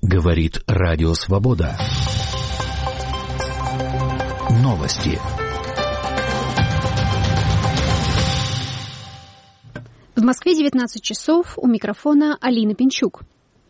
Говорит Радио Свобода. Новости. В Москве 19 часов. У микрофона Алина Пинчук.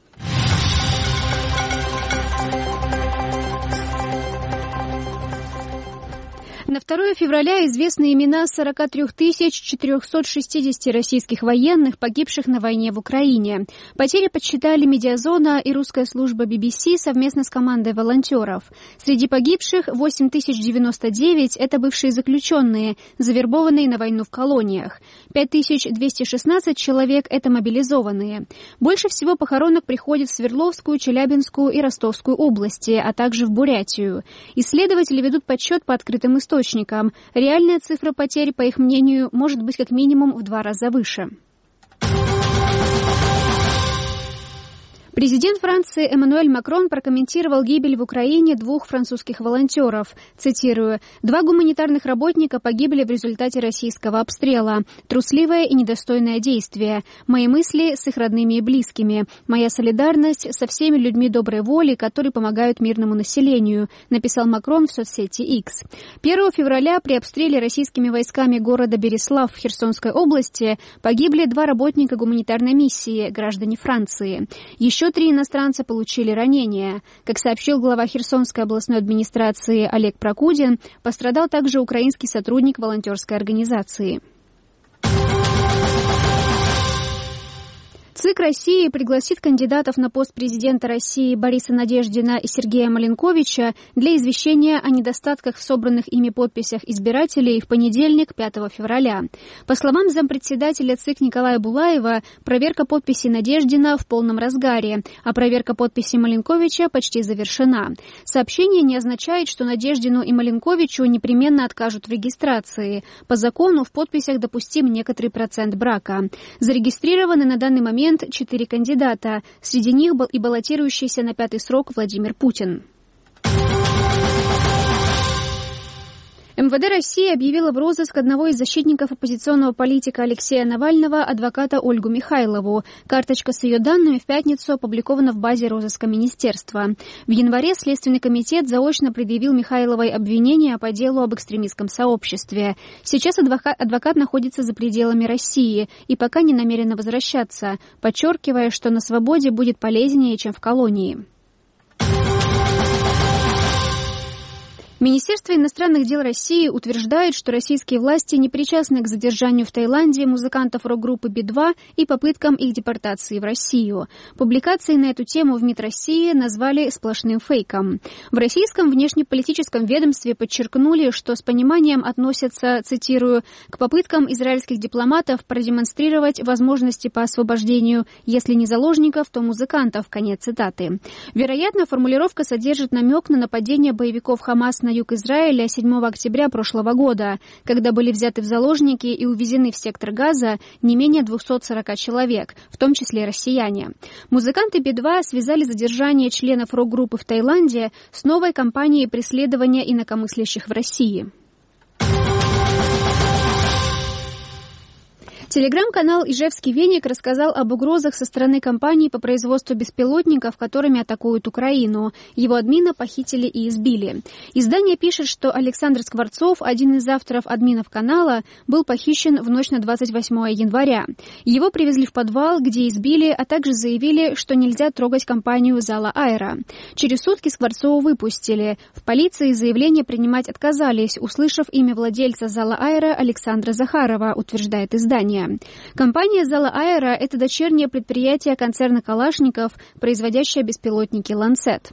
На 2 февраля известны имена 43 460 российских военных, погибших на войне в Украине. Потери подсчитали Медиазона и русская служба BBC совместно с командой волонтеров. Среди погибших 8099 – это бывшие заключенные, завербованные на войну в колониях. 5216 человек – это мобилизованные. Больше всего похоронок приходит в Свердловскую, Челябинскую и Ростовскую области, а также в Бурятию. Исследователи ведут подсчет по открытым источникам. Реальная цифра потерь, по их мнению, может быть как минимум в 2 раза выше. Президент Франции Эммануэль Макрон прокомментировал гибель в Украине 2 французских волонтеров. Цитирую: «2 гуманитарных работника погибли в результате российского обстрела. Трусливое и недостойное действие. Мои мысли с их родными и близкими. Моя солидарность со всеми людьми доброй воли, которые помогают мирному населению», написал Макрон в соцсети X. 1 февраля при обстреле российскими войсками города Берислав в Херсонской области погибли 2 работника гуманитарной миссии, граждане Франции. Еще 3 иностранца получили ранения. Как сообщил глава Херсонской областной администрации Олег Прокудин, пострадал также украинский сотрудник волонтерской организации. ЦИК России пригласит кандидатов на пост президента России Бориса Надеждина и Сергея Маленковича для извещения о недостатках в собранных ими подписях избирателей в понедельник, 5 февраля. По словам зампредседателя ЦИК Николая Булаева, проверка подписей Надеждина в полном разгаре, а проверка подписей Маленковича почти завершена. Сообщение не означает, что Надеждину и Маленковичу непременно откажут в регистрации. По закону в подписях допустим некоторый процент брака. Зарегистрированы на данный момент 4 кандидата. Среди них был и баллотирующийся на 5-й срок Владимир Путин. МВД России объявила в розыск одного из защитников оппозиционного политика Алексея Навального, адвоката Ольгу Михайлову. Карточка с ее данными в пятницу опубликована в базе розыска министерства. В январе Следственный комитет заочно предъявил Михайловой обвинения по делу об экстремистском сообществе. Сейчас адвокат находится за пределами России и пока не намерена возвращаться, подчеркивая, что на свободе будет полезнее, чем в колонии. Министерство иностранных дел России утверждает, что российские власти не причастны к задержанию в Таиланде музыкантов рок-группы Би-2 и попыткам их депортации в Россию. Публикации на эту тему в МИД России назвали сплошным фейком. В российском внешнеполитическом ведомстве подчеркнули, что с пониманием относятся, цитирую, к попыткам израильских дипломатов продемонстрировать возможности по освобождению, если не заложников, то музыкантов, конец цитаты. Вероятно, формулировка содержит намек на нападение боевиков Хамас на юг Израиля 7 октября прошлого года, когда были взяты в заложники и увезены в сектор Газа не менее 240 человек, в том числе россияне. Музыканты Би-2 связали задержание членов рок-группы в Таиланде с новой кампанией преследования инакомыслящих в России. Телеграм-канал «Ижевский веник» рассказал об угрозах со стороны компаний по производству беспилотников, которыми атакуют Украину. Его админа похитили и избили. Издание пишет, что Александр Скворцов, один из авторов админов канала, был похищен в ночь на 28 января. Его привезли в подвал, где избили, а также заявили, что нельзя трогать компанию «Зала Аэро». Через сутки Скворцова выпустили. В полиции заявление принимать отказались, услышав имя владельца «Зала Аэро» Александра Захарова, утверждает издание. Компания «Зала Аэро» — это дочернее предприятие концерна «Калашников», производящее беспилотники «Ланцет».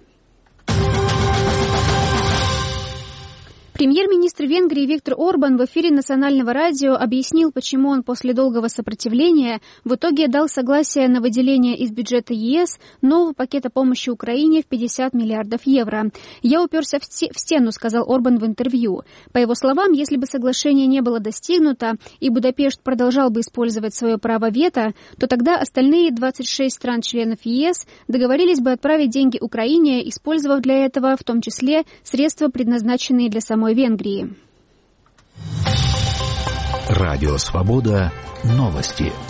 Премьер-министр Венгрии Виктор Орбан в эфире национального радио объяснил, почему он после долгого сопротивления в итоге дал согласие на выделение из бюджета ЕС нового пакета помощи Украине в 50 миллиардов евро. «Я уперся в стену», — сказал Орбан в интервью. По его словам, если бы соглашение не было достигнуто и Будапешт продолжал бы использовать свое право вето, то тогда остальные 26 стран-членов ЕС договорились бы отправить деньги Украине, использовав для этого в том числе средства, предназначенные для самой Венгрии. Радио Свобода. Новости.